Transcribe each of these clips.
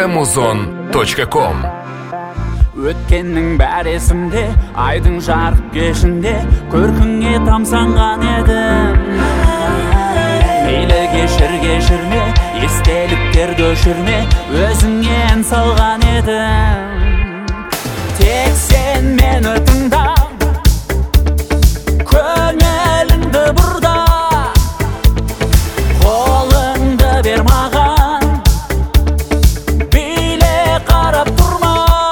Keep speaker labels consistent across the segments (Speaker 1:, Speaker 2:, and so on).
Speaker 1: fmuzon.com.
Speaker 2: Өткеннің бәрі есімде, айдың жарық кешінде көркіңе тамсанған едім. Мейлі кешірме, естеліктерді өшірме, өзіңнен салған едім. Тек сен мені тыңда, көңіліңді бұрда, қолыңды бер маған, биле қарап тұрма.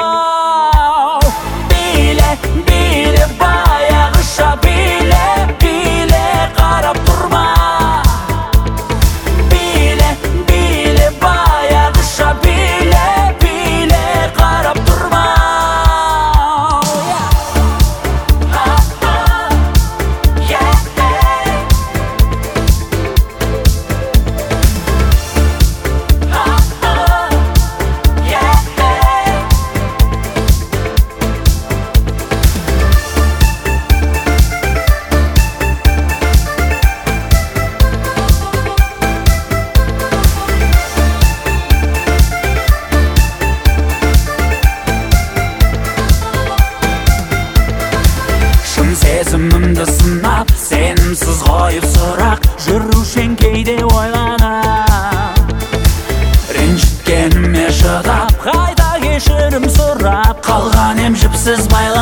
Speaker 2: Биле баяғыша, биле қарап тұрма. Биле баяғыша, биле қарап тұрма. Сезімімді сынап, сенімсіз қойып сұрақ, жүрушен кейде ойланам. Ренжіткеніме шыдап, қайта кешірім сұрап, қалған жіпсіз байлап.